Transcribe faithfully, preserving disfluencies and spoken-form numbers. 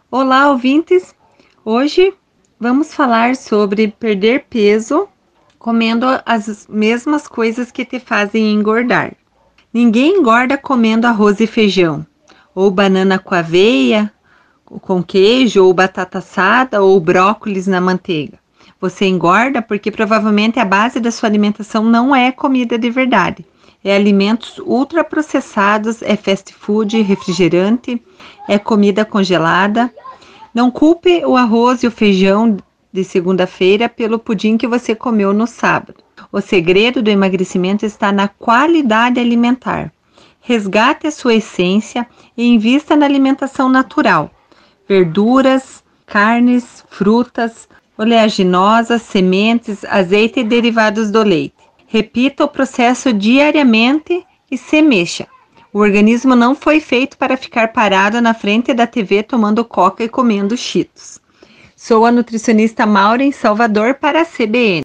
Olá, ouvintes! Hoje vamos falar sobre perder peso comendo as mesmas coisas que te fazem engordar. Ninguém engorda comendo arroz e feijão, ou banana com aveia, com queijo, ou batata assada, ou brócolis na manteiga. Você engorda porque provavelmente a base da sua alimentação não é comida de verdade. É alimentos ultraprocessados, é fast food, refrigerante, é comida congelada. Não culpe o arroz e o feijão de segunda-feira pelo pudim que você comeu no sábado. O segredo do emagrecimento está na qualidade alimentar. Resgate a sua essência e invista na alimentação natural. Verduras, carnes, frutas, oleaginosas, sementes, azeite e derivados do leite. Repita o processo diariamente e se mexa. O organismo não foi feito para ficar parado na frente da T V tomando coca e comendo cheetos. Sou a nutricionista Maura em Salvador para a C B N.